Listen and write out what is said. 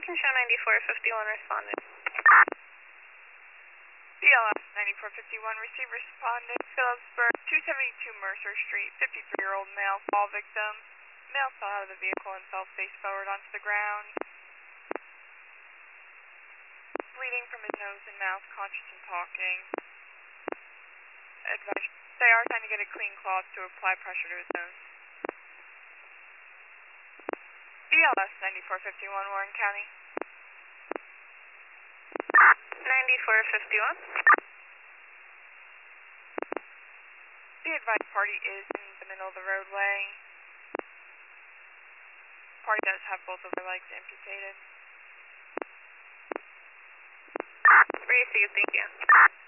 show 9451 responded. BLS 9451, receive responding, Phillipsburg, 272 Mercer Street, 53-year-old male fall victim. Male fell out of the vehicle and fell face forward onto the ground. Bleeding from his nose and mouth, conscious and talking. Advice, they are trying to get a clean cloth to apply pressure to his nose. BLS 9451, Warren County. 9451. The advised party is in the middle of the roadway. Party does have both of their legs amputated. Received, thank you.